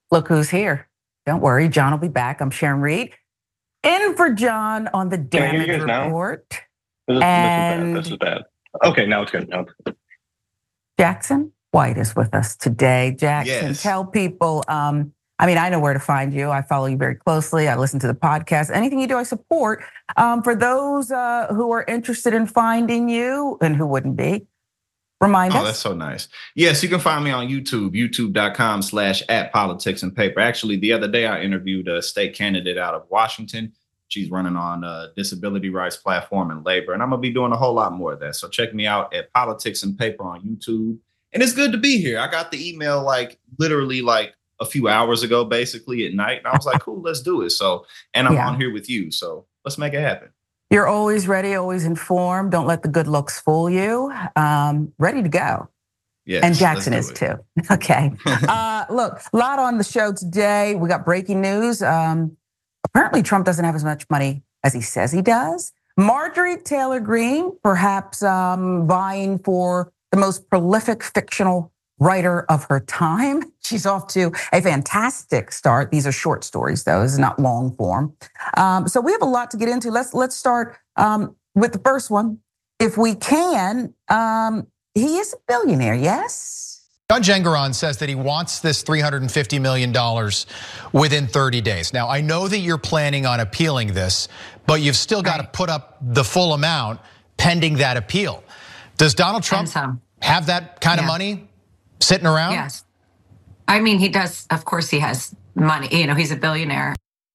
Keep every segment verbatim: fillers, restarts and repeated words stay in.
Look who's here. Don't worry, John will be back. I'm Sharon Reed. In for John on the damage report. This is, and this is bad. This is bad. Okay, now it's good. Now it's good. Jackson White is with us today. Jackson, yes. Tell people, um, I mean, I know where to find you. I follow you very closely. I listen to the podcast. Anything you do, I support. Um, for those uh, who are interested in finding you, and who wouldn't be, remind oh, us. Oh, that's so nice. Yes, you can find me on YouTube, youtube.com slash at politics and paper. Actually, the other day I interviewed a state candidate out of Washington. She's running on a disability rights platform and labor, and I'm gonna be doing a whole lot more of that. So check me out at Politics and Paper on YouTube. And it's good to be here. I got the email like literally like a few hours ago, basically at night. And I was like, cool, let's do it. So, and I'm yeah. on here with you. So let's make it happen. You're always ready, always informed. Don't let the good looks fool you. Um, ready to go. Yes, and Jackson is too. Okay. uh, look, a lot on the show today. We got breaking news. Um, apparently Trump doesn't have as much money as he says he does. Marjorie Taylor Greene, perhaps um, vying for the most prolific fictional writer of her time. She's off to a fantastic start. These are short stories, though. This is not long form. Um, so we have a lot to get into. Let's let's start um, with the first one, if we can. Um, he is a billionaire, yes? Judge Engoron says that he wants this three hundred fifty million dollars within thirty days. Now, I know that you're planning on appealing this, but you've still got right. to put up the full amount pending that appeal. Does Donald Trump have that kind yeah. of money sitting around? Yes. I mean, he does. Of course, he has money. You know, he's a billionaire.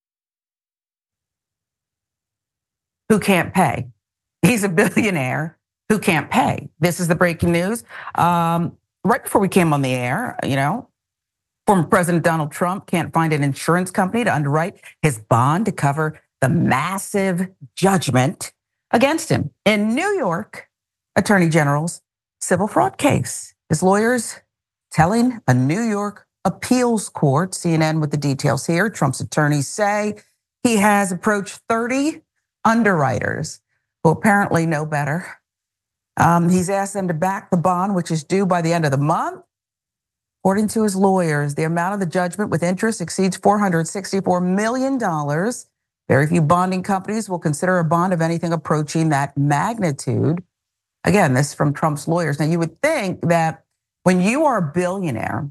Who can't pay? He's a billionaire who can't pay. This is the breaking news. Um, right before we came on the air, you know, former President Donald Trump can't find an insurance company to underwrite his bond to cover the massive judgment against him in New York Attorney General's civil fraud case. His lawyers telling a New York appeals court, C N N with the details here, Trump's attorneys say he has approached thirty underwriters who apparently know better. Um, he's asked them to back the bond, which is due by the end of the month. According to his lawyers, the amount of the judgment with interest exceeds four hundred sixty-four million dollars. Very few bonding companies will consider a bond of anything approaching that magnitude. Again, this is from Trump's lawyers. Now, you would think that when you are a billionaire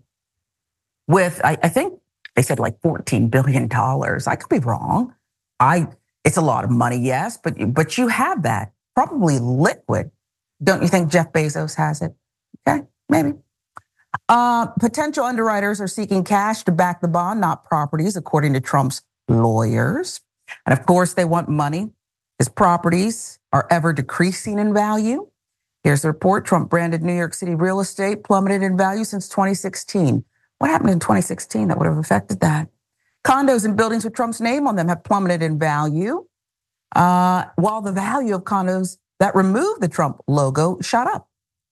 with, I, I think they said like fourteen billion dollars. I could be wrong. I, it's a lot of money, yes, but, but you have that, probably liquid. Don't you think Jeff Bezos has it? Okay, maybe. Uh, potential underwriters are seeking cash to back the bond, not properties, according to Trump's lawyers. And of course, they want money. His properties are ever decreasing in value. Here's the report. Trump branded New York City real estate plummeted in value since twenty sixteen. What happened in twenty sixteen that would have affected that? Condos and buildings with Trump's name on them have plummeted in value, uh, while the value of condos that remove the Trump logo shot up.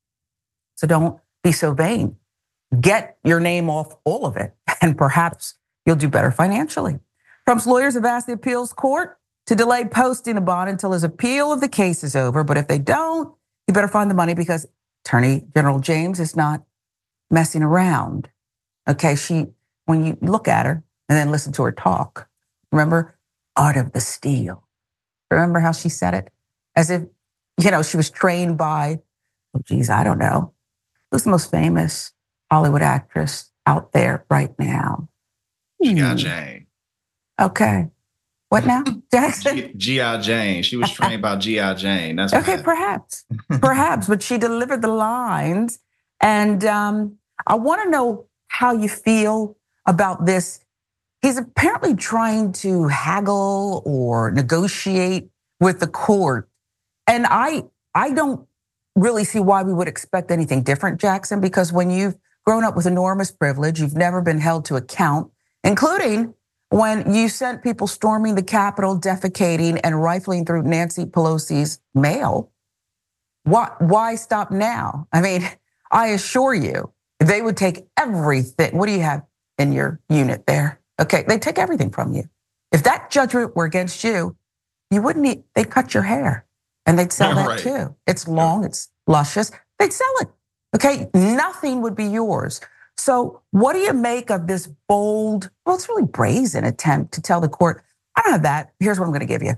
So don't be so vain. Get your name off all of it, and perhaps you'll do better financially. Trump's lawyers have asked the appeals court to delay posting a bond until his appeal of the case is over. But if they don't, you better find the money, because Attorney General James is not messing around. Okay, she, when you look at her and then listen to her talk, remember, art of the steal. Remember how she said it? As if, you know, she was trained by, oh geez, I don't know. Who's the most famous Hollywood actress out there right now? G I. Jane. Okay. What now, Jackson? G I. Jane. She was trained by G I. Jane. That's okay, what perhaps, perhaps, but she delivered the lines. And um, I want to know how you feel about this. He's apparently trying to haggle or negotiate with the court. And I, I don't really see why we would expect anything different, Jackson, because when you've grown up with enormous privilege, you've never been held to account, including when you sent people storming the Capitol, defecating and rifling through Nancy Pelosi's mail. Why, why stop now? I mean, I assure you, they would take everything. What do you have in your unit there? Okay, they take everything from you. If that judgment were against you, you wouldn't need, they'd cut your hair and they'd sell that right. too. It's long, it's luscious, they'd sell it. Okay, nothing would be yours. So what do you make of this bold, well, it's really brazen attempt to tell the court, I don't have that. Here's what I'm going to give you.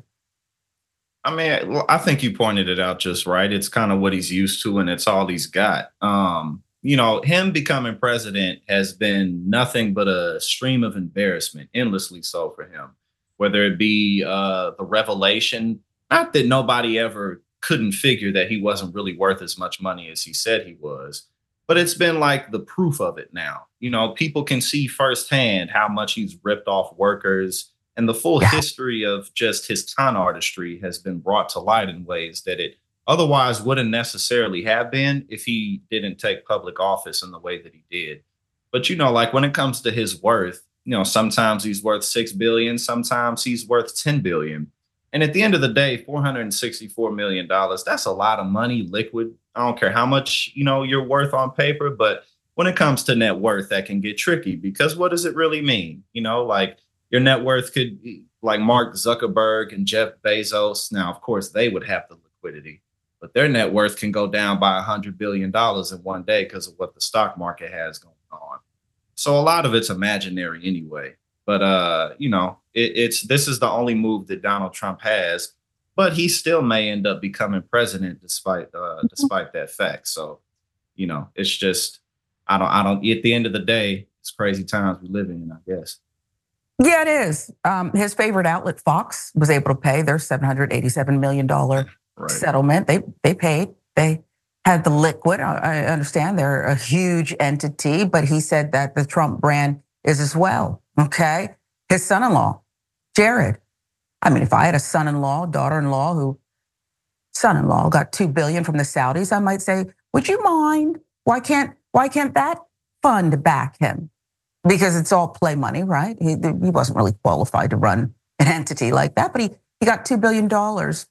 I mean, well, I think you pointed it out just right. It's kind of what he's used to, and it's all he's got. Um, you know, him becoming president has been nothing but a stream of embarrassment, endlessly so for him. Whether it be uh, the revelation, not that nobody ever couldn't figure that he wasn't really worth as much money as he said he was, but it's been like the proof of it now. You know, people can see firsthand how much he's ripped off workers, and the full yeah. history of just his con artistry has been brought to light in ways that it otherwise wouldn't necessarily have been if he didn't take public office in the way that he did. But, you know, like when it comes to his worth, you know, sometimes he's worth six billion dollars, sometimes he's worth ten billion dollars. And at the end of the day, four hundred sixty-four million dollars, that's a lot of money, liquid. I don't care how much, you know, you're worth on paper, but when it comes to net worth, that can get tricky, because what does it really mean? You know, like your net worth could be like Mark Zuckerberg and Jeff Bezos. Now, of course, they would have the liquidity, but their net worth can go down by one hundred billion dollars in one day because of what the stock market has going on. So a lot of it's imaginary anyway. But, uh, you know, it, it's this is the only move that Donald Trump has. But he still may end up becoming president despite uh, despite that fact. So, you know, it's just I don't I don't at the end of the day, it's crazy times we live in, I guess. Yeah, it is. Um, his favorite outlet, Fox, was able to pay their seven hundred eighty-seven million dollars right. settlement. They they paid. They had the liquid. I understand they're a huge entity, but he said that the Trump brand is as well. Okay. His son-in-law, Jared. I mean, if I had a son-in-law, daughter-in-law who, son-in-law got two billion dollars from the Saudis, I might say, would you mind? Why can't, why can't that fund back him? Because it's all play money, right? He, he wasn't really qualified to run an entity like that, but he, he got two billion dollars.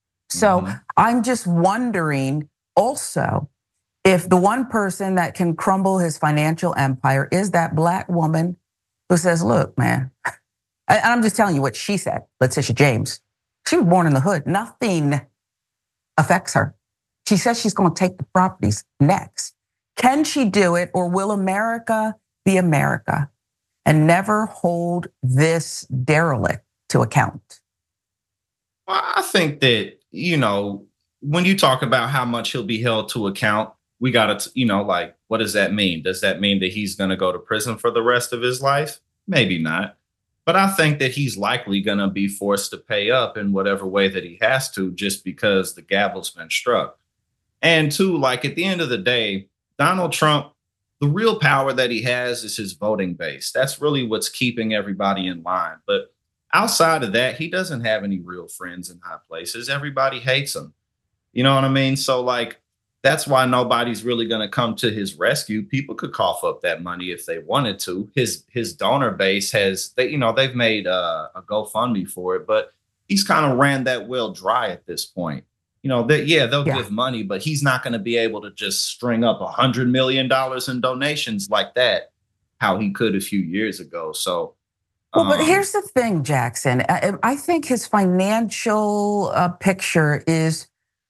So mm-hmm. I'm just wondering also if the one person that can crumble his financial empire is that black woman who says, look, man, and I'm just telling you what she said, Letitia James. She was born in the hood. Nothing affects her. She says she's going to take the properties next. Can she do it, or will America be America and never hold this derelict to account? Well, I think that, you know, when you talk about how much he'll be held to account, we got to, you know, like, what does that mean? Does that mean that he's going to go to prison for the rest of his life? Maybe not. But I think that he's likely going to be forced to pay up in whatever way that he has to, just because the gavel's been struck. And two, like at the end of the day, Donald Trump, the real power that he has is his voting base. That's really what's keeping everybody in line. But outside of that, he doesn't have any real friends in high places. Everybody hates him. You know what I mean? So like, that's why nobody's really going to come to his rescue. People could cough up that money if they wanted to. His his donor base has, they, you know, they've made a, a GoFundMe for it, but he's kind of ran that well dry at this point. You know, that yeah, they'll yeah. give money, but he's not going to be able to just string up a hundred million dollars in donations like that, how he could a few years ago. So, well, um, but here's the thing, Jackson. I, I think his financial uh, picture is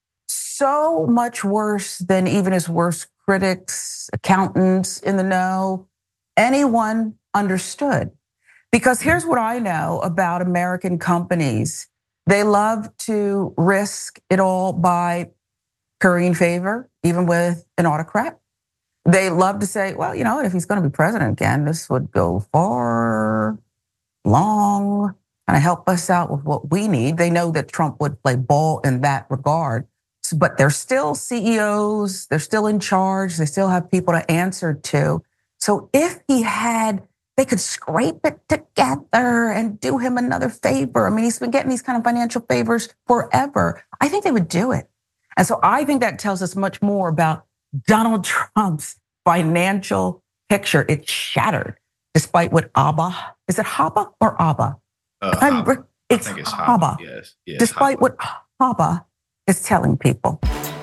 so much worse than even his worst critics, accountants in the know, anyone understood. Because here's what I know about American companies. They love to risk it all by currying favor, even with an autocrat. They love to say, well, you know, if he's going to be president again, this would go far, long, and help us out with what we need. They know that Trump would play ball in that regard. But they're still C E Os, they're still in charge, they still have people to answer to. So if he had, they could scrape it together and do him another favor. I mean, he's been getting these kind of financial favors forever. I think they would do it. And so I think that tells us much more about Donald Trump's financial picture. It's shattered, despite what Abba, is it Haba or Abba? Uh, Haba. It's, I think it's Haba. Haba. Yes. yes. Despite Haba. what Haba is telling people.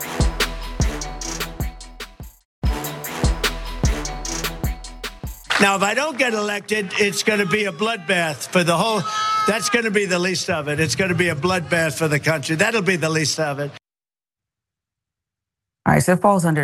Now, if I don't get elected, it's going to be a bloodbath for the whole, that's going to be the least of it. It's going to be a bloodbath for the country. That'll be the least of it. All right, so it falls under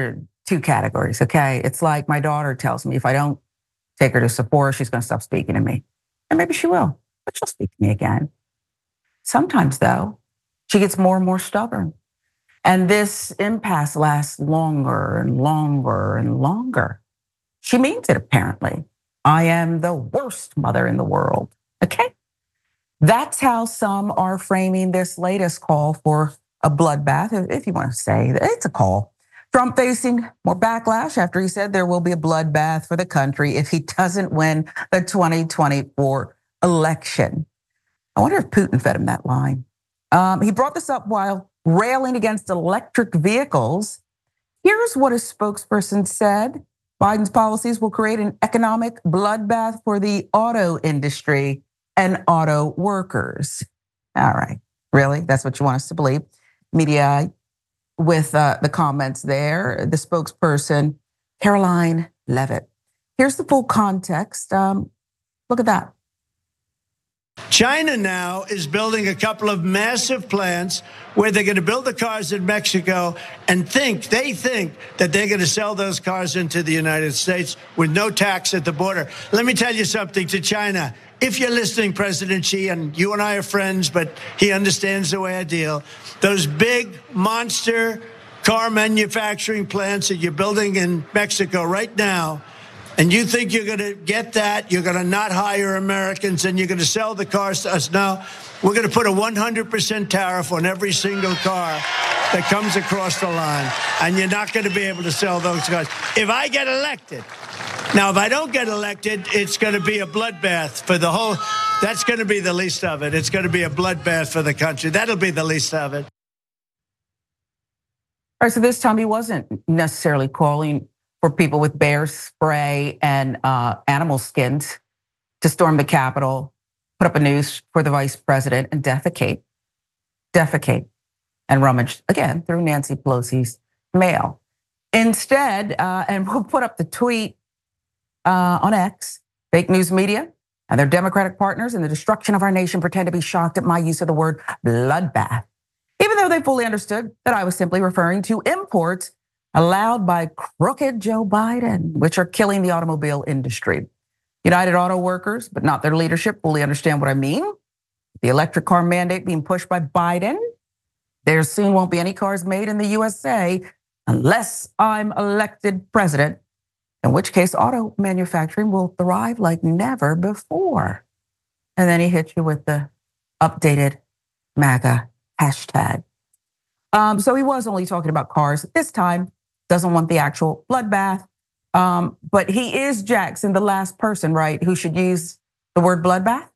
two categories, okay? It's like my daughter tells me if I don't take her to Sephora, she's going to stop speaking to me. And maybe she will, but she'll speak to me again. Sometimes, though, she gets more and more stubborn. And this impasse lasts longer and longer and longer. She means it, apparently. I am the worst mother in the world, okay? That's how some are framing this latest call for a bloodbath, if you want to say that it's a call. Trump facing more backlash after he said there will be a bloodbath for the country if he doesn't win the twenty twenty-four election. I wonder if Putin fed him that line. Um, he brought this up while railing against electric vehicles. Here's what a spokesperson said. Biden's policies will create an economic bloodbath for the auto industry and auto workers. All right, really? That's what you want us to believe? Media with uh, the comments there, the spokesperson, Caroline Levitt. Here's the full context. Um, look at that. China now is building a couple of massive plants where they're going to build the cars in Mexico and think, they think that they're going to sell those cars into the United States with no tax at the border. Let me tell you something to China. If you're listening, President Xi, and you and I are friends, but he understands the way I deal, those big monster car manufacturing plants that you're building in Mexico right now, and you think you're going to get that, you're going to not hire Americans, and you're going to sell the cars to us. No, we're going to put a one hundred percent tariff on every single car that comes across the line, and you're not going to be able to sell those cars. If I get elected, now, if I don't get elected, it's going to be a bloodbath for the whole, that's going to be the least of it. It's going to be a bloodbath for the country. That'll be the least of it. All right, so this time he wasn't necessarily calling for people with bear spray and uh, animal skins to storm the Capitol, put up a noose for the vice president and defecate, defecate, and rummage again through Nancy Pelosi's mail. Instead, uh, and we'll put up the tweet uh, on X, fake news media and their Democratic partners in the destruction of our nation pretend to be shocked at my use of the word bloodbath, even though they fully understood that I was simply referring to imports allowed by crooked Joe Biden, which are killing the automobile industry. United Auto Workers, but not their leadership, fully understand what I mean. The electric car mandate being pushed by Biden. There soon won't be any cars made in the U S A unless I'm elected president, in which case auto manufacturing will thrive like never before. And then he hits you with the updated MAGA hashtag. Um, so he was only talking about cars this time. Doesn't want the actual bloodbath. Um, but he is, Jackson, the last person, right, who should use the word bloodbath?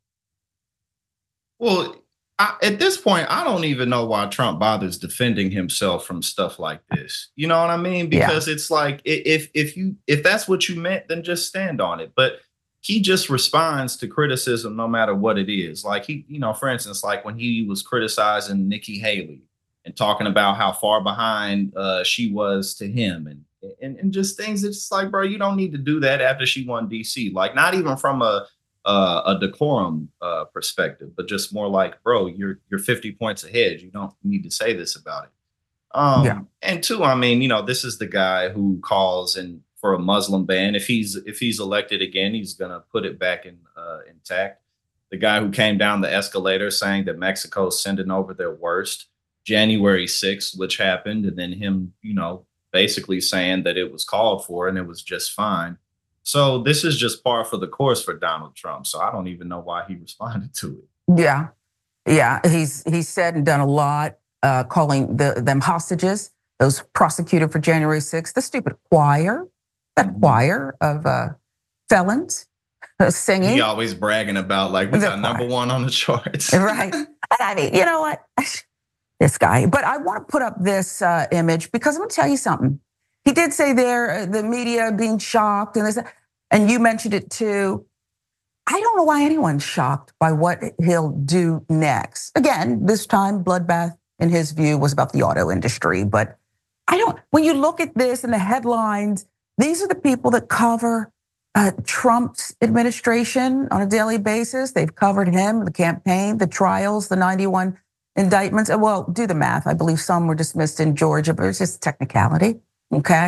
Well, I, at this point, I don't even know why Trump bothers defending himself from stuff like this. You know what I mean? Because yeah. It's like, if if you if that's what you meant, then just stand on it. But he just responds to criticism no matter what it is. Like he, you know, for instance, like when he was criticizing Nikki Haley and talking about how far behind uh, she was to him and, and and just things. It's like, bro, you don't need to do that after she won D C. Like, not even from a uh, a decorum uh, perspective, but just more like, bro, you're you're fifty points ahead. You don't need to say this about it. Um, yeah. And two, I mean, you know, this is the guy who calls and for a Muslim ban. If he's if he's elected again, he's gonna put it back in uh, intact. The guy who came down the escalator saying that Mexico's sending over their worst. January sixth, which happened, and then him, you know, basically saying that it was called for and it was just fine. So this is just par for the course for Donald Trump. So I don't even know why he responded to it. Yeah, yeah, he's he's said and done a lot, uh, calling the them hostages, those prosecuted for January sixth, the stupid choir, that mm-hmm. choir of uh, felons uh, singing. He always bragging about like we got number one on the charts, right? I mean, you know what? This guy. But I want to put up this uh, image because I'm going to tell you something. He did say there, uh, the media being shocked, and this, and you mentioned it too. I don't know why anyone's shocked by what he'll do next. Again, this time, bloodbath, in his view, was about the auto industry. But I don't, when you look at this and the headlines, these are the people that cover uh, Trump's administration on a daily basis. They've covered him, the campaign, the trials, the ninety-one indictments. Well, do the math. I believe some were dismissed in Georgia, but it's just technicality, okay?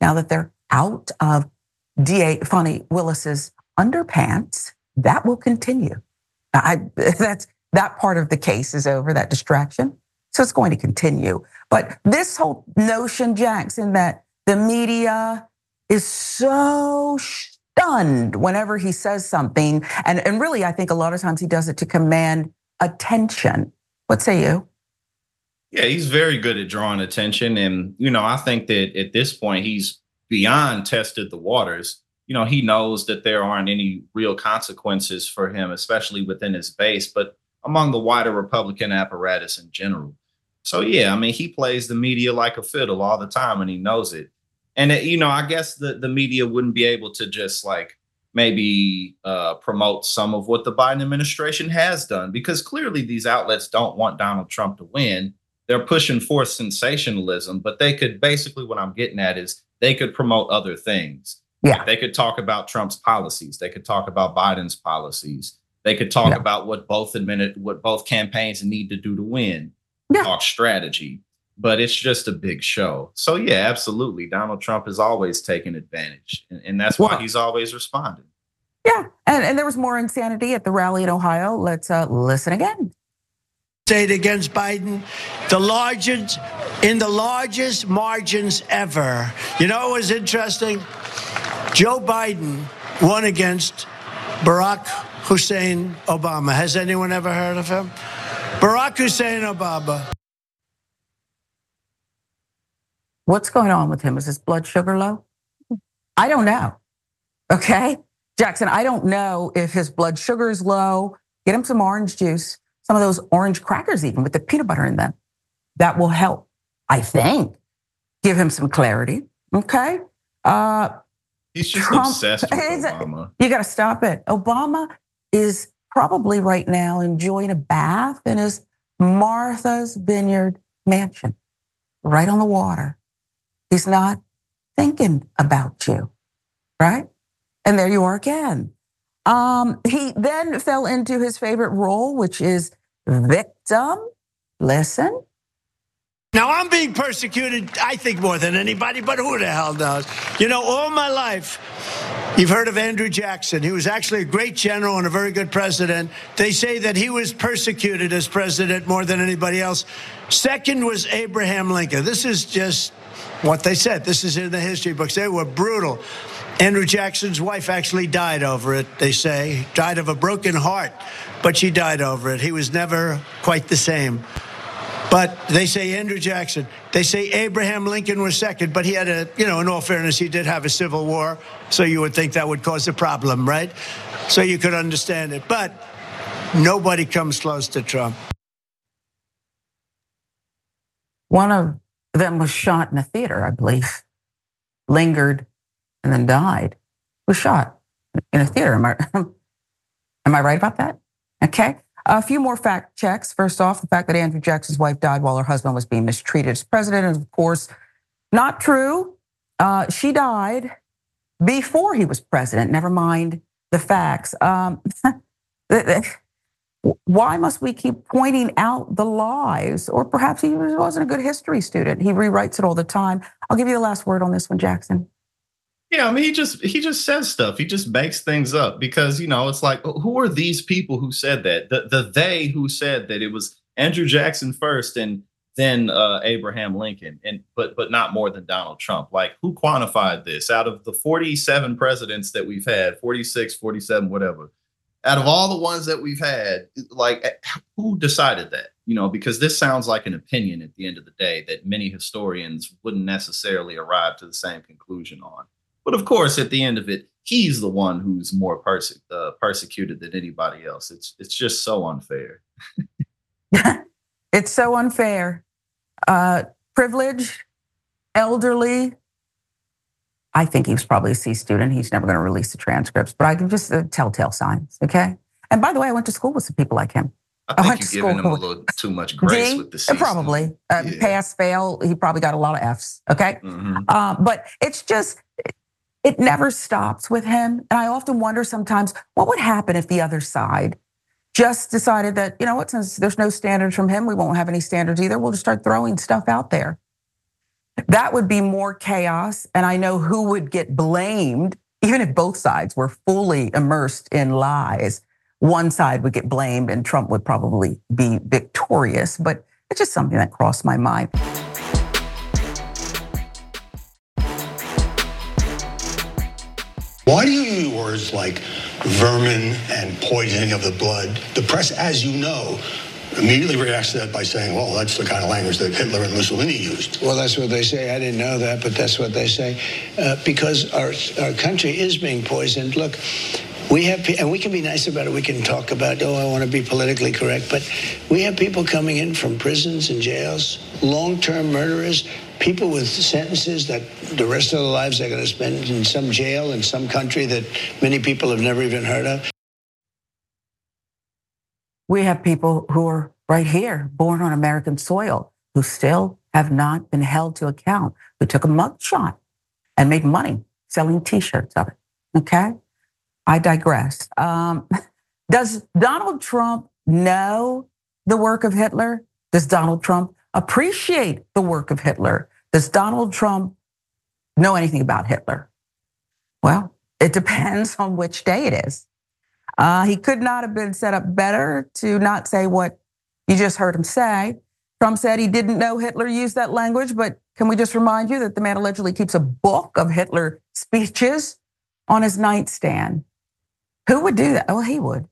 now that they're out of D A Fani Willis's underpants, that will continue. I, that's that part of the case is over, that distraction. So it's going to continue. But this whole notion, Jackson, that the media is so stunned whenever he says something, and, and really, I think a lot of times he does it to command attention. What say you? Yeah, he's very good at drawing attention. And, you know, I think that at this point, he's beyond tested the waters. You know, he knows that there aren't any real consequences for him, especially within his base, but among the wider Republican apparatus in general. So, yeah, I mean, he plays the media like a fiddle all the time, and he knows it. And, it, you know, I guess the, the media wouldn't be able to just like maybe uh, promote some of what the Biden administration has done, because clearly these outlets don't want Donald Trump to win. They're pushing for sensationalism, but they could basically, what I'm getting at is they could promote other things. Yeah. Like they could talk about Trump's policies. They could talk about Biden's policies. They could talk yeah. about what both admitted, what both campaigns need to do to win. Yeah. Talk strategy, but it's just a big show. So yeah, absolutely. Donald Trump has always taken advantage, and, and that's why well, he's always responded. Yeah, and, and there was more insanity at the rally in Ohio. Let's uh, listen again. State against Biden, the largest, in the largest margins ever. You know what was interesting? Joe Biden won against Barack Hussein Obama. Has anyone ever heard of him? Barack Hussein Obama. What's going on with him? Is his blood sugar low? I don't know. Okay, Jackson, I don't know if his blood sugar is low. Get him some orange juice, some of those orange crackers even with the peanut butter in them. That will help, I think, give him some clarity, okay? Uh, He's just Trump, obsessed with Obama. You gotta stop it. Obama is probably right now enjoying a bath in his Martha's Vineyard mansion, right on the water. He's not thinking about you, right? And there you are again. Um, he then fell into his favorite role, which is victim. Listen. Now, I'm being persecuted, I think, more than anybody, but who the hell knows? You know, all my life, you've heard of Andrew Jackson. He was actually a great general and a very good president. They say that he was persecuted as president more than anybody else. Second was Abraham Lincoln. This is just what they said. This is in the history books. They were brutal. Andrew Jackson's wife actually died over it, they say. Died of a broken heart, but she died over it. He was never quite the same. But they say Andrew Jackson, they say Abraham Lincoln was second, but he had a, you know, in all fairness, he did have a civil war. So you would think that would cause a problem, right? So you could understand it. But nobody comes close to Trump. One of them was shot in a theater, I believe, lingered and then died. Was shot in a theater. Am I, am I right about that? Okay. A few more fact checks. First off, the fact that Andrew Jackson's wife died while her husband was being mistreated as president is, of course, not true. Uh, she died before he was president. Never mind the facts. Um, why must we keep pointing out the lies? Or perhaps he wasn't a good history student. He rewrites it all the time. I'll give you the last word on this one, Jackson. Yeah, I mean, he just he just says stuff. He just makes things up because, you know, it's like, who are these people who said that? The the they who said that it was Andrew Jackson first and then uh, Abraham Lincoln, and but but not more than Donald Trump. Like, who quantified this? Out of the forty-seven presidents that we've had, forty-six, forty-seven, whatever, out of all the ones that we've had, like, who decided that? You know, because this sounds like an opinion at the end of the day that many historians wouldn't necessarily arrive to the same conclusion on. But of course, at the end of it, he's the one who's more perse- uh, persecuted than anybody else. It's it's just so unfair. It's so unfair. Uh, privileged, elderly. I think he was probably a C student. He's never going to release the transcripts, but I can just uh, telltale signs. Okay. And by the way, I went to school with some people like him. I think you're giving him a little too much grace D, with the C. Probably uh, yeah. Pass, fail. He probably got a lot of Fs. Okay. Mm-hmm. Uh, but it's just. It never stops with him. And I often wonder sometimes, what would happen if the other side just decided that, you know what, since there's no standards from him, we won't have any standards either. We'll just start throwing stuff out there. That would be more chaos. And I know who would get blamed, even if both sides were fully immersed in lies. One side would get blamed and Trump would probably be victorious. But it's just something that crossed my mind. Why do you use words like vermin and poisoning of the blood? The press, as you know, immediately reacts to that by saying, well, that's the kind of language that Hitler and Mussolini used. Well, that's what they say. I didn't know that, but that's what they say. Uh, because our, our country is being poisoned. Look, we have, and we can be nice about it. We can talk about, oh, I want to be politically correct. But we have people coming in from prisons and jails, long-term murderers, people with sentences that the rest of their lives they're going to spend in some jail in some country that many people have never even heard of. We have people who are right here, born on American soil, who still have not been held to account, who took a mugshot and made money selling T-shirts of it, okay? I digress. Um, does Donald Trump know the work of Hitler? Does Donald Trump appreciate the work of Hitler? Does Donald Trump know anything about Hitler? Well, it depends on which day it is. Uh, he could not have been set up better to not say what you just heard him say. Trump said he didn't know Hitler used that language, but can we just remind you that the man allegedly keeps a book of Hitler speeches on his nightstand? Who would do that? Well, he would.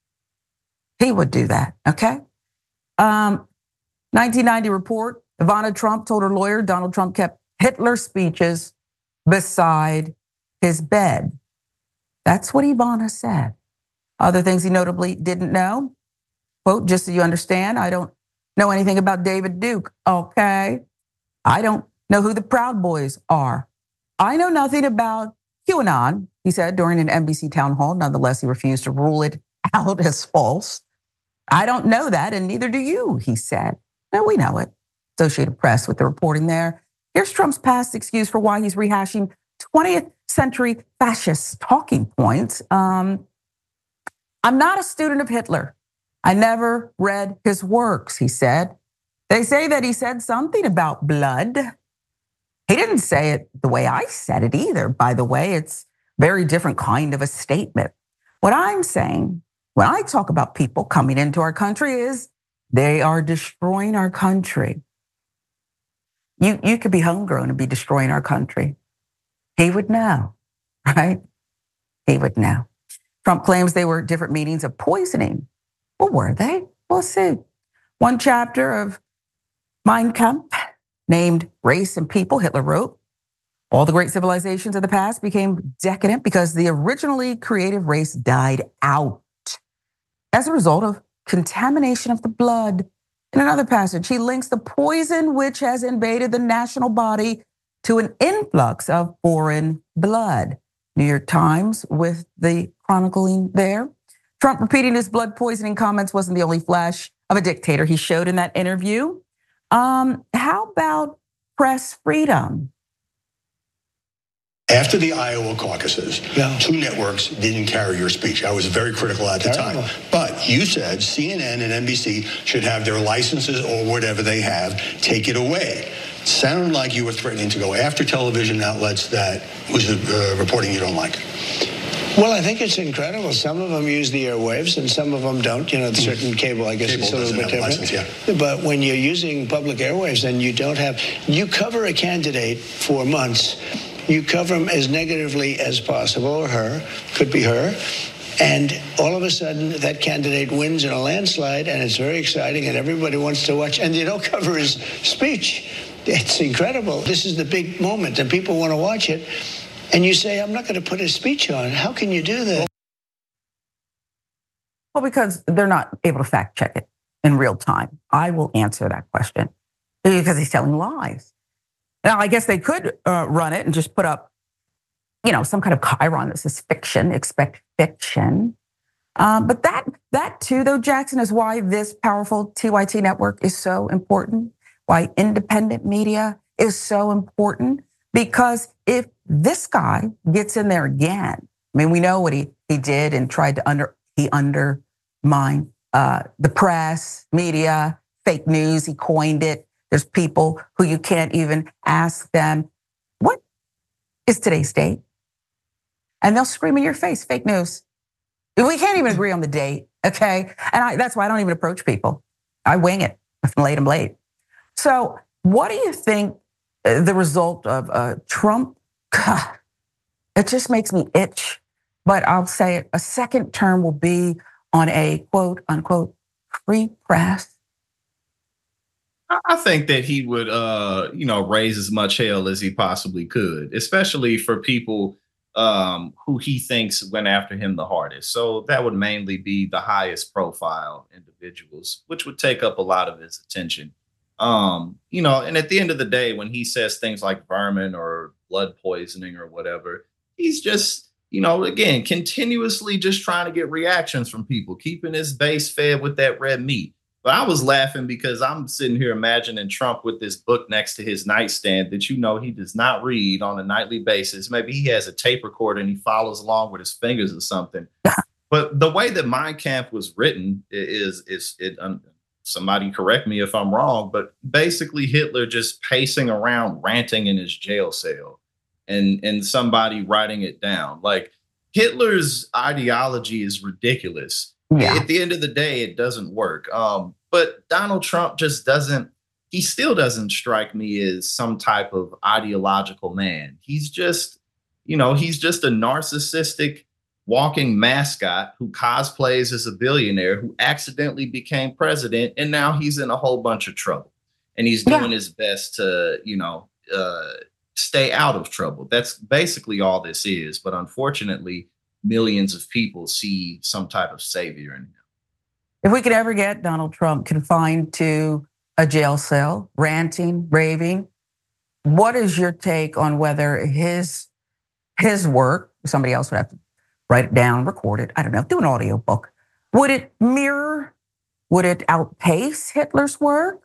He would do that, okay? Um, nineteen ninety report, Ivana Trump told her lawyer Donald Trump kept Hitler speeches beside his bed. That's what Ivana said. Other things he notably didn't know, quote, just so you understand, I don't know anything about David Duke, okay? I don't know who the Proud Boys are. I know nothing about QAnon, he said during an N B C town hall. Nonetheless, he refused to rule it out as false. I don't know that, and neither do you, he said. No, we know it. Associated Press with the reporting there. Here's Trump's past excuse for why he's rehashing twentieth century fascist talking points. Um, I'm not a student of Hitler. I never read his works, he said. They say that he said something about blood. He didn't say it the way I said it either, by the way. It's a very different kind of a statement. What I'm saying when I talk about people coming into our country is they are destroying our country. You, you could be homegrown and be destroying our country. He would know, right? He would know. Trump claims they were different meanings of poisoning. Well, were they? We'll see. One chapter of Mein Kampf, named Race and People, Hitler wrote, all the great civilizations of the past became decadent because the originally creative race died out as a result of contamination of the blood. In another passage, he links the poison which has invaded the national body to an influx of foreign blood. New York Times with the chronicling there. Trump repeating his blood poisoning comments wasn't the only flash of a dictator he showed in that interview. Um, how about press freedom? After the Iowa caucuses, yeah. two networks didn't carry your speech. I was very critical at the Terrible. time. But you said C N N and N B C should have their licenses or whatever they have, take it away. Sounded like you were threatening to go after television outlets that was uh, reporting you don't like. Well, I think it's incredible. Some of them use the airwaves and some of them don't. You know, certain cable, I guess Cable it's a little bit different. License, yeah. But when you're using public airwaves and you don't have, you cover a candidate for months, you cover them as negatively as possible, or her, could be her. And all of a sudden, that candidate wins in a landslide, and it's very exciting, and everybody wants to watch, and you don't cover his speech. It's incredible. This is the big moment, and people want to watch it. And you say, I'm not going to put his speech on. How can you do that? Well, because they're not able to fact check it in real time. I will answer that question because he's telling lies. Now, I guess they could uh, run it and just put up, you know, some kind of chyron that says fiction, expect fiction. Um, but that, that too, though, Jackson, is why this powerful T Y T network is so important, why independent media is so important. Because if this guy gets in there again, I mean, we know what he, he did and tried to under, he undermined uh, the press, media, fake news, he coined it. There's people who you can't even ask them, what is today's date? And they'll scream in your face, fake news. We can't even agree on the date, okay? And I, that's why I don't even approach people. I wing it. If I'm late, I'm late. So what do you think the result of uh, Trump? God, it just makes me itch. But I'll say it, a second term will be on a quote unquote free press. I think that he would, uh, you know, raise as much hell as he possibly could, especially for people um, who he thinks went after him the hardest. So that would mainly be the highest profile individuals, which would take up a lot of his attention. Um, you know, and at the end of the day, when he says things like vermin or blood poisoning or whatever, he's just, you know, again, continuously just trying to get reactions from people, keeping his base fed with that red meat. But I was laughing because I'm sitting here imagining Trump with this book next to his nightstand that, you know, he does not read on a nightly basis. Maybe he has a tape recorder and he follows along with his fingers or something. But the way that Mein Kampf was written is, is it, um, somebody correct me if I'm wrong, but basically Hitler just pacing around ranting in his jail cell and, and somebody writing it down. Like, Hitler's ideology is ridiculous. Yeah. At the end of the day, it doesn't work. Um, but Donald Trump just doesn't, he still doesn't strike me as some type of ideological man. He's just, you know, he's just a narcissistic walking mascot who cosplays as a billionaire who accidentally became president. And now he's in a whole bunch of trouble. And he's doing yeah. his best to, you know, uh, stay out of trouble. That's basically all this is. But unfortunately, millions of people see some type of savior in him. If we could ever get Donald Trump confined to a jail cell, ranting, raving, what is your take on whether his his work, somebody else would have to write it down, record it, I don't know, do an audio book, would it mirror, would it outpace Hitler's work?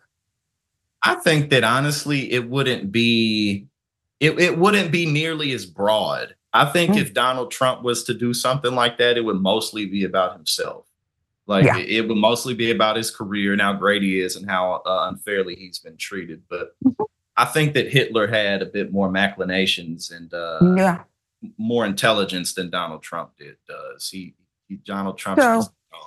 I think that honestly, it wouldn't be, it, it wouldn't be nearly as broad. I think mm. if Donald Trump was to do something like that, it would mostly be about himself. Like yeah. it, it would mostly be about his career and how great he is and how uh, unfairly he's been treated. But mm-hmm. I think that Hitler had a bit more machinations and uh, yeah. more intelligence than Donald Trump did. Does he? he Donald Trump. So,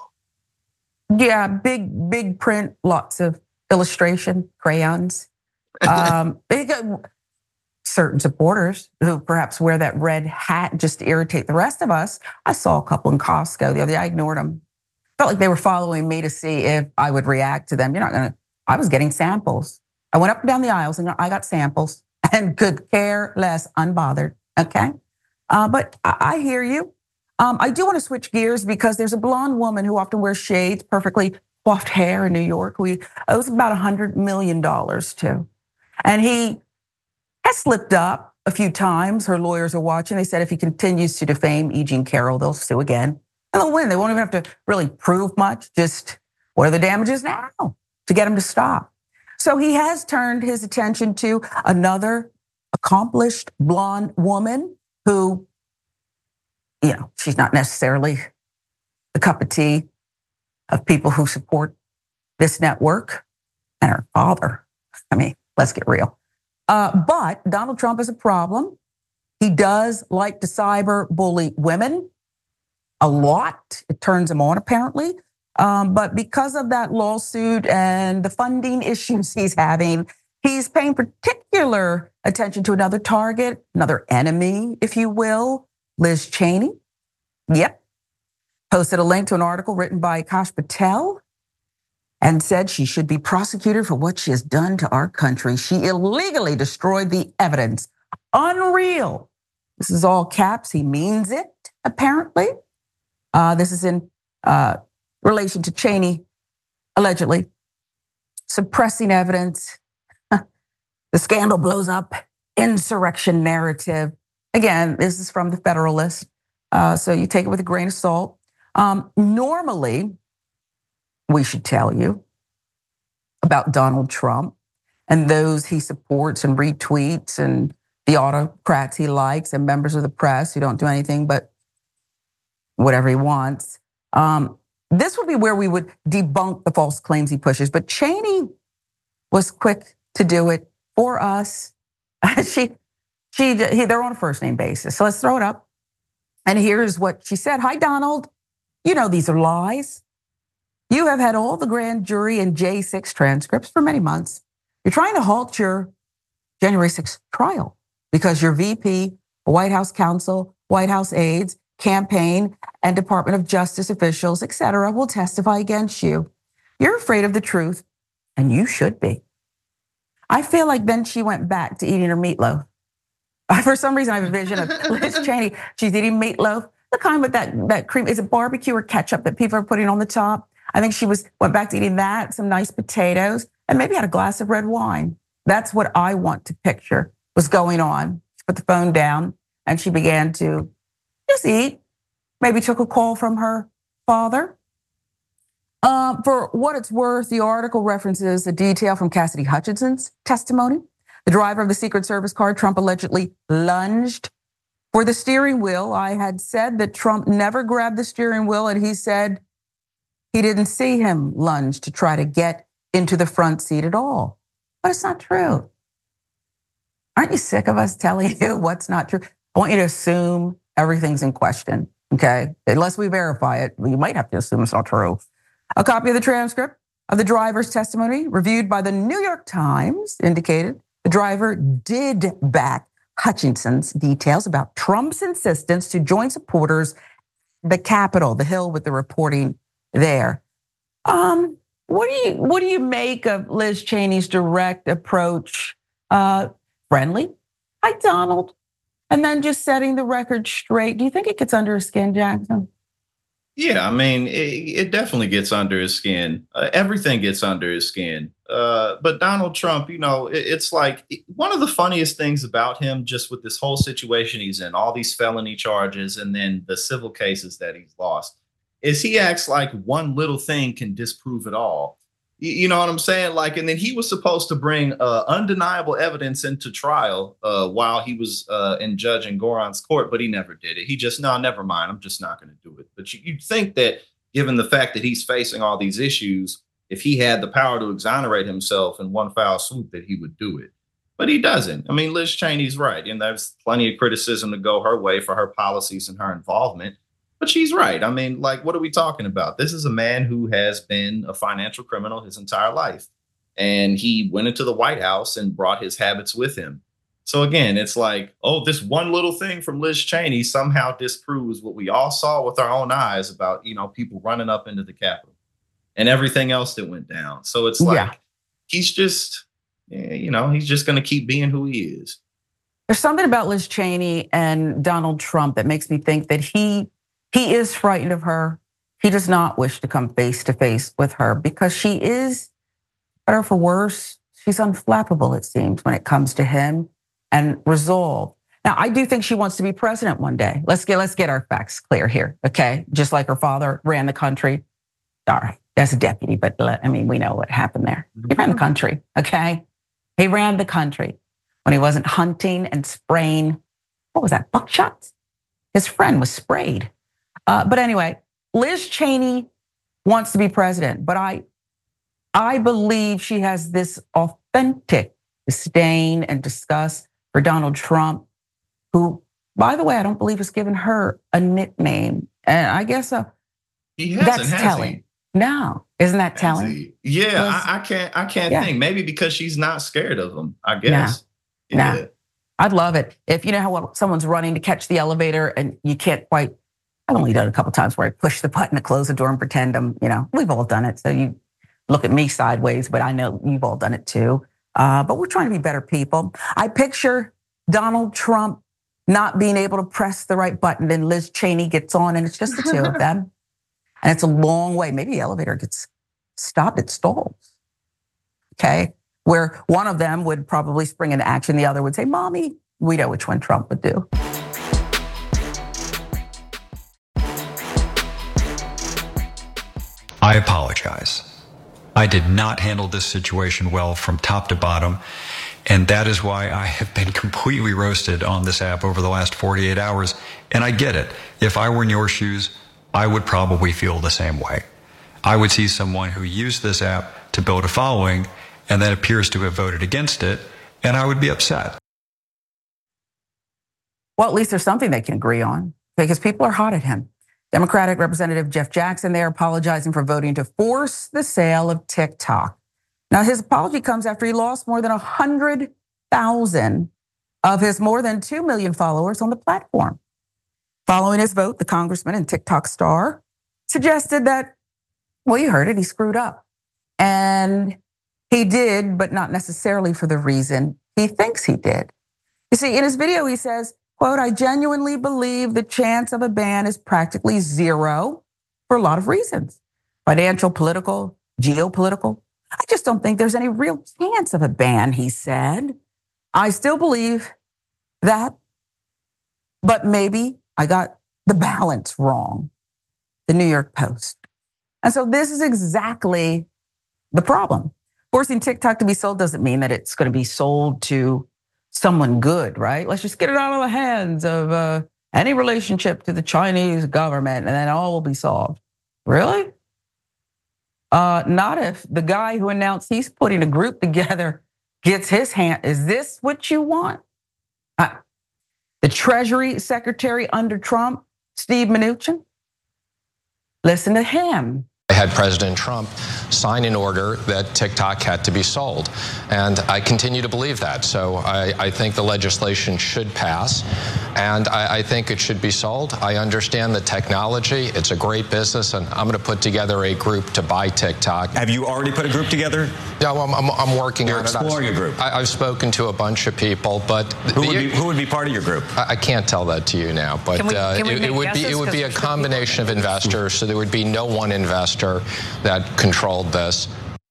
yeah, big big print, lots of illustration, crayons. Um, big. Certain supporters who perhaps wear that red hat just to irritate the rest of us. I saw a couple in Costco the other day. I ignored them. Felt like they were following me to see if I would react to them. You're not gonna, I was getting samples. I went up and down the aisles and I got samples and could care less, unbothered, okay? Uh, but I, I hear you. Um, I do wanna switch gears because there's a blonde woman who often wears shades, perfectly coiffed hair in New York. We owes about one hundred million dollars to. And he has slipped up a few times. Her lawyers are watching. They said if he continues to defame E. Jean Carroll, they'll sue again. And they'll win. They won't even have to really prove much. Just what are the damages now to get him to stop? So he has turned his attention to another accomplished blonde woman who, you know, she's not necessarily the cup of tea of people who support this network and her father. I mean, let's get real. Uh, but Donald Trump is a problem. He does like to cyber bully women a lot. It turns him on, apparently. Um, but because of that lawsuit and the funding issues he's having, he's paying particular attention to another target, another enemy, if you will, Liz Cheney. Yep. Posted a link to an article written by Akash Patel and said she should be prosecuted for what she has done to our country. She illegally destroyed the evidence. Unreal. This is all caps. He means it, apparently. Uh, this is in uh, relation to Cheney, allegedly suppressing evidence. The scandal blows up. Insurrection narrative. Again, this is from the Federalist. Uh, so you take it with a grain of salt. Um, normally, we should tell you about Donald Trump and those he supports and retweets and the autocrats he likes and members of the press who don't do anything but whatever he wants. Um, this would be where we would debunk the false claims he pushes. But Cheney was quick to do it for us. she, she, he, they're on a first name basis. So let's throw it up. And here's what she said. Hi, Donald. You know, these are lies. You have had all the grand jury and J six transcripts for many months. You're trying to halt your January sixth trial because your V P, White House counsel, White House aides, campaign, and Department of Justice officials, et cetera, will testify against you. You're afraid of the truth, and you should be. I feel like then she went back to eating her meatloaf. For some reason, I have a vision of Liz Cheney. She's eating meatloaf, the kind with that, that cream. Is it barbecue or ketchup that people are putting on the top? I think she was went back to eating that, some nice potatoes, and maybe had a glass of red wine. That's what I want to picture was going on. She put the phone down and she began to just eat. Maybe took a call from her father. Uh, for what it's worth, the article references a detail from Cassidy Hutchinson's testimony. The driver of the Secret Service car Trump allegedly lunged for the steering wheel. I had said that Trump never grabbed the steering wheel, and he said he didn't see him lunge to try to get into the front seat at all. But it's not true. Aren't you sick of us telling you what's not true? I want you to assume everything's in question, okay? Unless we verify it, you might have to assume it's not true. A copy of the transcript of the driver's testimony reviewed by the New York Times indicated the driver did back Hutchinson's details about Trump's insistence to join supporters at the Capitol, the Hill, with the reporting there. Um, what do you what do you make of Liz Cheney's direct approach? Uh, friendly, hi Donald, and then just setting the record straight. Do you think it gets under his skin, Jackson? Yeah, I mean, it, it definitely gets under his skin. Uh, everything gets under his skin. Uh, but Donald Trump, you know, it, it's like one of the funniest things about him, just with this whole situation he's in, all these felony charges, and then the civil cases that he's lost, is he acts like one little thing can disprove it all. You, you know what I'm saying? Like, and then he was supposed to bring uh, undeniable evidence into trial uh, while he was uh, in Judge Engoron's court, but he never did it. He just, no, never mind. I'm just not going to do it. But you, you'd think that given the fact that he's facing all these issues, if he had the power to exonerate himself in one foul swoop, that he would do it. But he doesn't. I mean, Liz Cheney's right. And there's plenty of criticism to go her way for her policies and her involvement. But she's right. I mean, like, what are we talking about? This is a man who has been a financial criminal his entire life. And he went into the White House and brought his habits with him. So again, it's like, oh, this one little thing from Liz Cheney somehow disproves what we all saw with our own eyes about, you know, people running up into the Capitol and everything else that went down. So it's like, yeah. he's just, you know, he's just going to keep being who he is. There's something about Liz Cheney and Donald Trump that makes me think that he He is frightened of her. He does not wish to come face to face with her because she is, better for worse, she's unflappable, it seems, when it comes to him and resolve. Now, I do think she wants to be president one day. Let's get let's get our facts clear here, okay? Just like her father ran the country. All right, as a deputy, but I mean, we know what happened there. He ran the country, okay? He ran the country when he wasn't hunting and spraying, what was that, buckshot? His friend was sprayed. Uh, but anyway, Liz Cheney wants to be president, but I, I believe she has this authentic disdain and disgust for Donald Trump, who, by the way, I don't believe has given her a nickname. And I guess uh, he hasn't, that's has telling. He? No, isn't that Has telling? He? Yeah, I, I can't. I can't yeah. think. Maybe because she's not scared of him. I guess. No, yeah. no. I'd love it if you know how someone's running to catch the elevator and you can't quite. I've only done it a couple of times where I push the button to close the door and pretend I'm, you know, we've all done it. So you look at me sideways, but I know you've all done it too. Uh, but we're trying to be better people. I picture Donald Trump not being able to press the right button and Liz Cheney gets on and it's just the two of them. And it's a long way. Maybe the elevator gets stopped, it stalls. Okay. Where one of them would probably spring into action. The other would say, Mommy, we know which one Trump would do. I apologize. I did not handle this situation well from top to bottom, and that is why I have been completely roasted on this app over the last forty-eight hours, and I get it. If I were in your shoes, I would probably feel the same way. I would see someone who used this app to build a following, and then appears to have voted against it, and I would be upset. Well, at least there's something they can agree on, because people are hot at him. Democratic Representative Jeff Jackson there apologizing for voting to force the sale of TikTok. Now, his apology comes after he lost more than one hundred thousand of his more than two million followers on the platform. Following his vote, the congressman and TikTok star suggested that, well, you heard it, he screwed up. And he did, but not necessarily for the reason he thinks he did. You see, in his video, he says, quote, I genuinely believe the chance of a ban is practically zero for a lot of reasons. Financial, political, geopolitical. I just don't think there's any real chance of a ban, he said. I still believe that, but maybe I got the balance wrong. The New York Post. And so this is exactly the problem. Forcing TikTok to be sold doesn't mean that it's going to be sold to someone good, right? Let's just get it out of the hands of uh, any relationship to the Chinese government and then all will be solved. Really? Uh, not if the guy who announced he's putting a group together gets his hand. Is this what you want? Uh, the Treasury Secretary under Trump, Steve Mnuchin, listen to him. I had President Trump sign an order that TikTok had to be sold. And I continue to believe that. So I, I think the legislation should pass. And I, I think it should be sold. I understand the technology. It's a great business. And I'm going to put together a group to buy TikTok. Have you already put a group together? No, I'm, I'm, I'm working You're on exploring it. a group. I, I've spoken to a bunch of people, but who, the, would be, who would be part of your group? I, I can't tell that to you now. But can we, can uh, it, it would be it would be a combination of investors. So there would be no one investor that controlled this.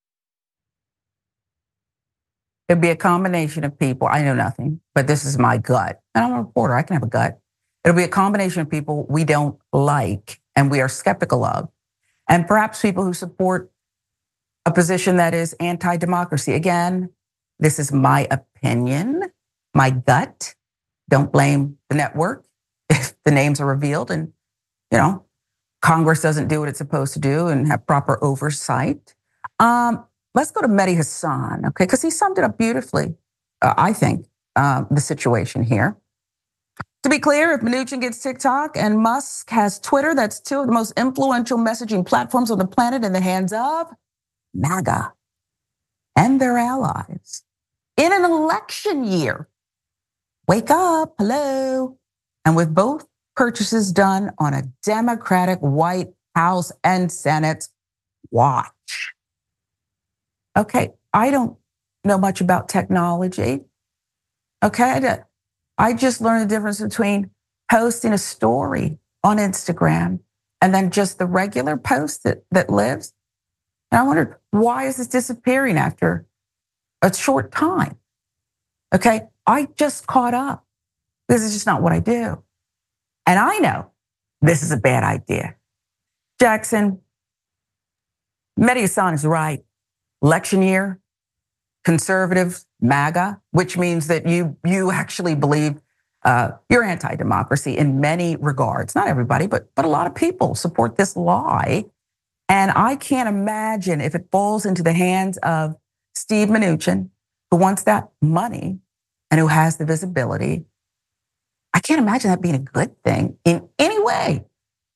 It'd be a combination of people. I know nothing, but this is my gut. And I'm a reporter, I can have a gut. It'll be a combination of people we don't like and we are skeptical of. And perhaps people who support a position that is anti-democracy. Again, this is my opinion, my gut. Don't blame the network if the names are revealed and, you know, Congress doesn't do what it's supposed to do and have proper oversight. Um, let's go to Mehdi Hasan, okay? Because he summed it up beautifully, uh, I think, uh, the situation here. To be clear, if Mnuchin gets TikTok and Musk has Twitter, that's two of the most influential messaging platforms on the planet in the hands of MAGA and their allies. In an election year, wake up, hello. And with both purchases done on a Democratic White House and Senate watch. Okay, I don't know much about technology. Okay, I just learned the difference between posting a story on Instagram and then just the regular post that, that lives. And I wondered, why is this disappearing after a short time? Okay, I just caught up. This is just not what I do. And I know this is a bad idea. Jackson, Mehdi Hasan is right. Election year, conservative, MAGA, which means that you you actually believe uh, you're anti-democracy in many regards. Not everybody, but but a lot of people support this lie. And I can't imagine if it falls into the hands of Steve Mnuchin, who wants that money and who has the visibility. I can't imagine that being a good thing in any way.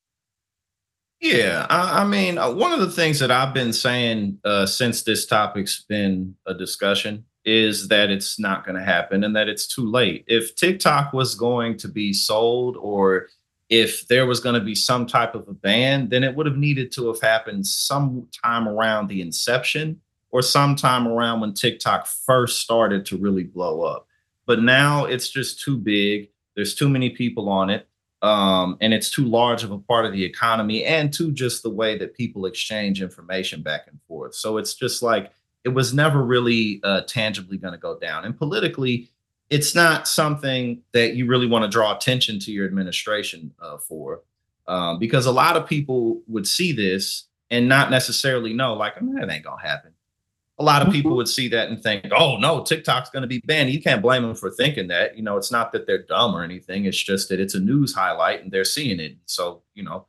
Yeah, I, I mean, uh, one of the things that I've been saying uh, since this topic's been a discussion is that it's not going to happen and that it's too late. If TikTok was going to be sold or if there was going to be some type of a ban, then it would have needed to have happened sometime around the inception or sometime around when TikTok first started to really blow up. But now it's just too big. There's too many people on it. Um, and it's too large of a part of the economy and to just the way that people exchange information back and forth. So it's just like it was never really uh, tangibly going to go down. And politically, it's not something that you really want to draw attention to your administration uh, for, um, because a lot of people would see this and not necessarily know, like, I mean, that ain't going to happen. A lot of people would see that and think, oh, no, TikTok's going to be banned. You can't blame them for thinking that. You know, it's not that they're dumb or anything. It's just that it's a news highlight and they're seeing it. So, you know,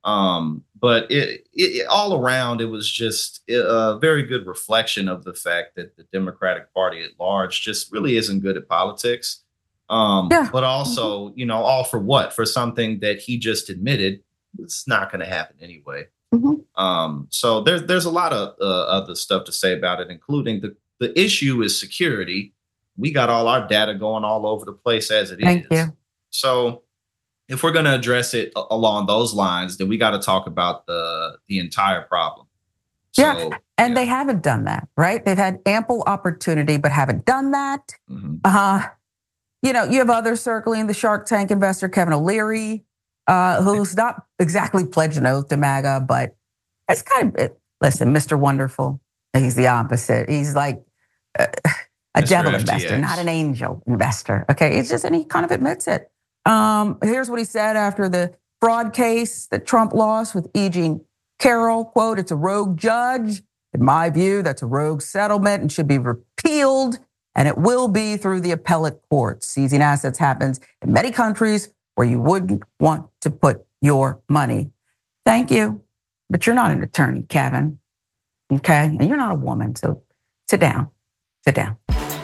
Um, but it, it all around, it was just a very good reflection of the fact that the Democratic Party at large just really isn't good at politics. Um, Yeah. But also, you know, all for what? For something that he just admitted it's not going to happen anyway. Mm-hmm. Um, so there's there's a lot of uh, other stuff to say about it, including the the issue is security. We got all our data going all over the place as it Thank is. you. So if we're going to address it a- along those lines, then we got to talk about the the entire problem. So, yeah, and yeah. they haven't done that, right? They've had ample opportunity, but haven't done that. Mhm. Uh, you know, you have others circling, the Shark Tank investor Kevin O'Leary, uh, who's not exactly pledged an oath to MAGA, but it's kind of, listen, Mister Wonderful, he's the opposite. He's like a, a Mister devil F T X. investor, not an angel investor. Okay, it's just, and he kind of admits it. Um, here's what he said after the fraud case that Trump lost with E. Jean Carroll, quote, "It's a rogue judge. In my view, that's a rogue settlement and should be repealed. And it will be through the appellate courts. Seizing assets happens in many countries where you wouldn't want to put your money." Thank you, but you're not an attorney, Kevin. Okay, and you're not a woman, so sit down, sit down.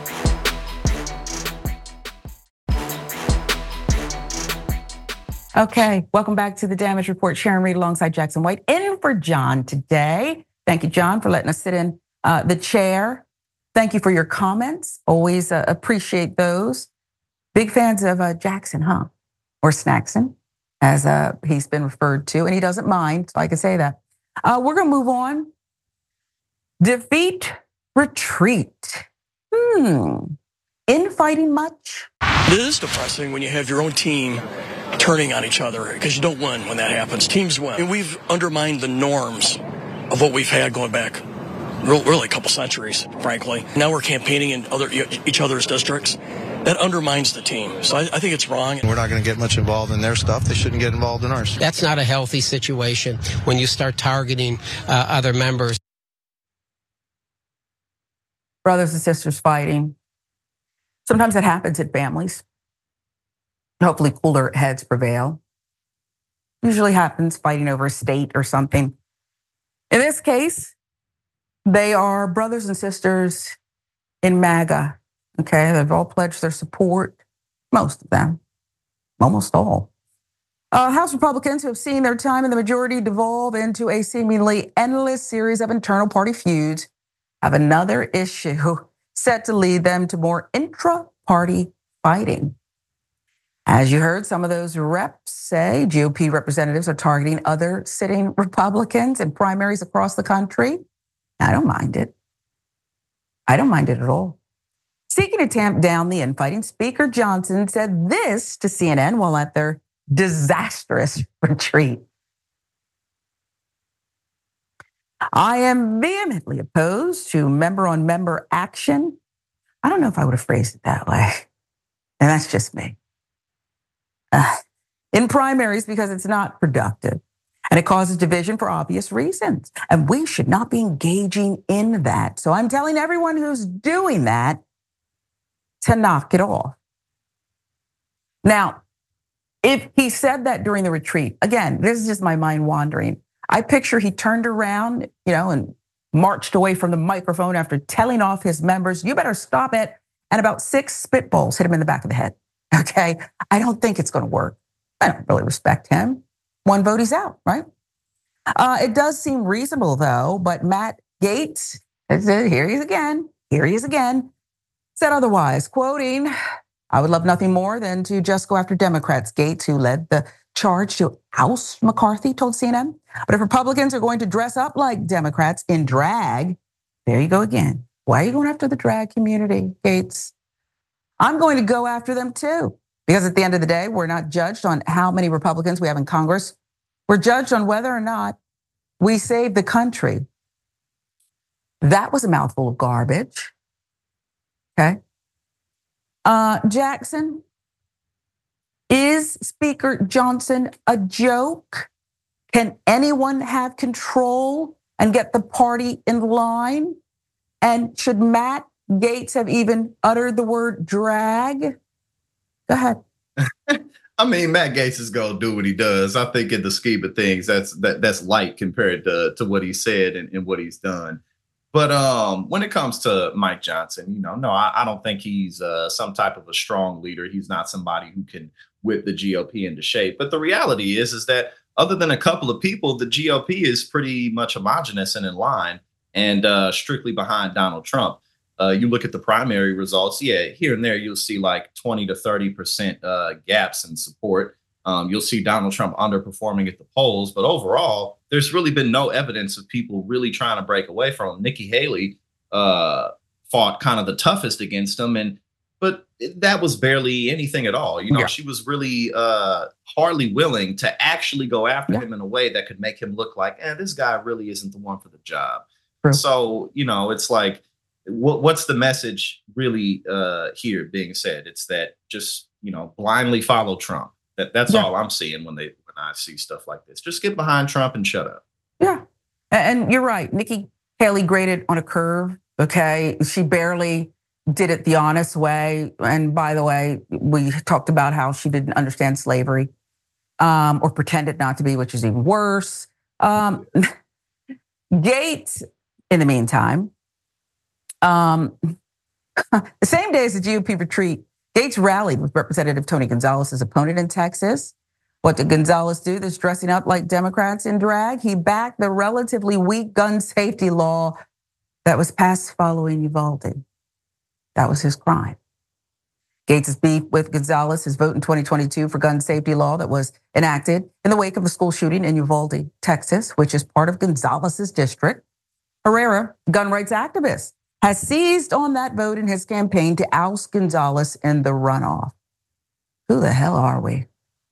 Okay, welcome back to the Damage Report. Sharon Reed alongside Jackson White, in for John today. Thank you, John, for letting us sit in uh, the chair. Thank you for your comments. Always uh, appreciate those. Big fans of uh, Jackson, huh? Or Snackson, as uh, he's been referred to, and he doesn't mind, so I can say that. Uh, we're gonna move on. Defeat, retreat. Hmm. Infighting much? It is depressing when you have your own team turning on each other because you don't win when that happens. Teams win. And we've undermined the norms of what we've had going back really a couple centuries, frankly. Now we're campaigning in other each other's districts. That undermines the team. So I, I think it's wrong. We're not going to get much involved in their stuff. They shouldn't get involved in ours. That's not a healthy situation when you start targeting uh, other members. Brothers and sisters fighting. Sometimes that happens in families. Hopefully cooler heads prevail. Usually happens fighting over a state or something. In this case, they are brothers and sisters in MAGA. Okay, they've all pledged their support, most of them, almost all. Uh, House Republicans who have seen their time in the majority devolve into a seemingly endless series of internal party feuds have another issue set to lead them to more intra-party fighting. As you heard, some of those reps say G O P representatives are targeting other sitting Republicans in primaries across the country. I don't mind it. I don't mind it at all. Seeking to tamp down the infighting, Speaker Johnson said this to C N N while at their disastrous retreat. "I am vehemently opposed to member-on-member action." I don't know if I would have phrased it that way. And that's just me. Uh, in primaries because it's not productive. And it causes division for obvious reasons. And we should not be engaging in that. So I'm telling everyone who's doing that to knock it off. Now, if he said that during the retreat, again, this is just my mind wandering. I picture he turned around, you know, and marched away from the microphone after telling off his members, "You better stop it." And about six spitballs hit him in the back of the head. Okay, I don't think it's going to work. I don't really respect him. One vote, he's out, right? Uh, it does seem reasonable, though, but Matt Gaetz, here he is again, here he is again, said otherwise, quoting, "I would love nothing more than to just go after Democrats." Gaetz, who led the charge to oust McCarthy, told C N N. But if Republicans are going to dress up like Democrats in drag, there you go again. Why are you going after the drag community, Gaetz? I'm going to go after them too. Because at the end of the day, we're not judged on how many Republicans we have in Congress. We're judged on whether or not we save the country. That was a mouthful of garbage. Okay. Uh, Jackson, is Speaker Johnson a joke? Can anyone have control and get the party in line? And should Matt Gaetz have even uttered the word drag? Go ahead. I mean, Matt Gaetz is gonna do what he does. I think in the scheme of things, that's that that's light compared to to what he said and, and what he's done. But um, when it comes to Mike Johnson, you know, no, I, I don't think he's uh, some type of a strong leader. He's not somebody who can whip the G O P into shape. But the reality is, is that other than a couple of people, the G O P is pretty much homogenous and in line and uh, strictly behind Donald Trump. Uh, you look at the primary results, yeah, here and there, you'll see like twenty to thirty percent uh, gaps in support. Um, you'll see Donald Trump underperforming at the polls. But overall, there's really been no evidence of people really trying to break away from him. Nikki Haley uh, fought kind of the toughest against him. And but that was barely anything at all. You know, yeah. She was really uh, hardly willing to actually go after yeah. him in a way that could make him look like, eh, this guy really isn't the one for the job. True. So, you know, it's like, what, what's the message really uh, here being said? It's that just, you know, blindly follow Trump. That That's yeah. all I'm seeing when they when I see stuff like this. Just get behind Trump and shut up. Yeah. And you're right. Nikki Haley graded on a curve. Okay. She barely did it the honest way. And by the way, we talked about how she didn't understand slavery um, or pretended not to be, which is even worse. Um, Gaetz, in the meantime, um, the same day as the G O P retreat, Gaetz rallied with Representative Tony Gonzalez, opponent in Texas. What did Gonzalez do? This dressing up like Democrats in drag. He backed the relatively weak gun safety law that was passed following Uvalde. That was his crime. Gaetz' beef with Gonzalez, his vote in twenty twenty-two for gun safety law that was enacted in the wake of the school shooting in Uvalde, Texas, which is part of Gonzalez's district. Herrera, gun rights activist, has seized on that vote in his campaign to oust Gonzalez in the runoff. Who the hell are we?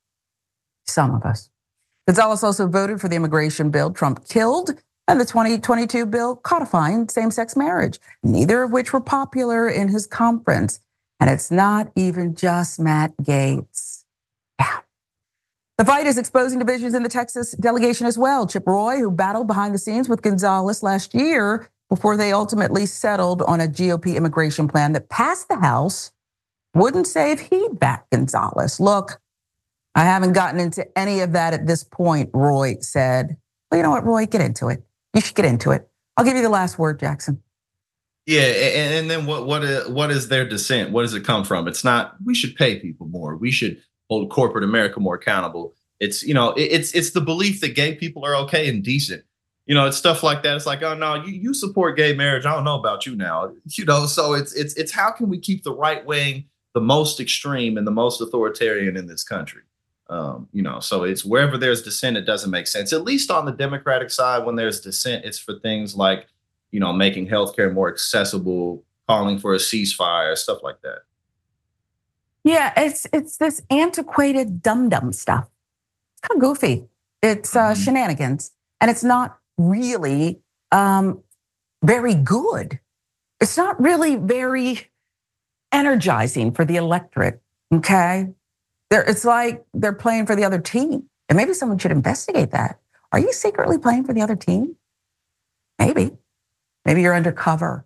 Some of us. Gonzalez also voted for the immigration bill Trump killed and the twenty twenty-two bill codifying same-sex marriage, neither of which were popular in his conference. And it's not even just Matt Gaetz. Yeah. The fight is exposing divisions in the Texas delegation as well. Chip Roy, who battled behind the scenes with Gonzalez last year before they ultimately settled on a G O P immigration plan that passed the House, wouldn't say if he'd back Gonzalez. Look, I haven't gotten into any of that at this point, Roy said. Well, you know what, Roy, get into it. You should get into it. I'll give you the last word, Jackson. Yeah, and, and then what what is, what is their dissent? What does it come from? It's not, we should pay people more. We should hold corporate America more accountable. It's, you know, it, it's it's the belief that gay people are okay and decent. You know, it's stuff like that. It's like, oh no, you, you support gay marriage. I don't know about you now. You know, so it's it's it's how can we keep the right wing the most extreme and the most authoritarian in this country? Um, you know, so it's wherever there's dissent, it doesn't make sense. At least on the Democratic side, when there's dissent, it's for things like, you know, making healthcare more accessible, calling for a ceasefire, stuff like that. Yeah, it's it's this antiquated dum-dum stuff. It's kind of goofy. It's uh, mm-hmm. shenanigans, and it's not really um, very good. It's not really very energizing for the electorate. Okay. They're, it's like they're playing for the other team. And maybe someone should investigate that. Are you secretly playing for the other team? Maybe. Maybe you're undercover.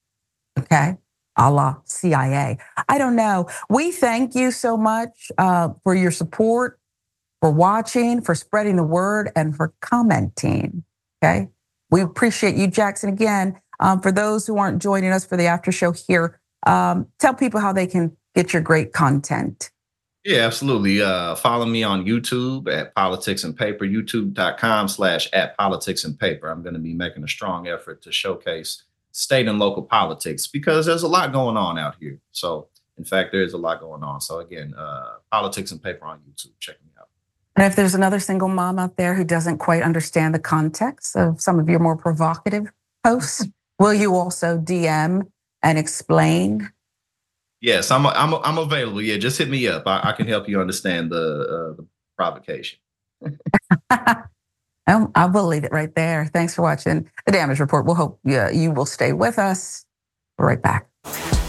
Okay. A la C I A. I don't know. We thank you so much uh, for your support, for watching, for spreading the word, and for commenting. Okay. We appreciate you, Jackson. Again, um, for those who aren't joining us for the after show here, um, tell people how they can get your great content. Yeah, absolutely. Uh, follow me on YouTube at Politics and Paper, youtube.com slash at Politics and Paper. I'm going to be making a strong effort to showcase state and local politics because there's a lot going on out here. So, in fact, there is a lot going on. So, again, uh, Politics and Paper on YouTube. Check me out. And if there's another single mom out there who doesn't quite understand the context of some of your more provocative posts, will you also D M and explain? Yes, I'm I'm I'm available. Yeah, just hit me up. I, I can help you understand the uh, the provocation. I will leave it right there. Thanks for watching The Damage Report. We'll hope you, you will stay with us. We're right back.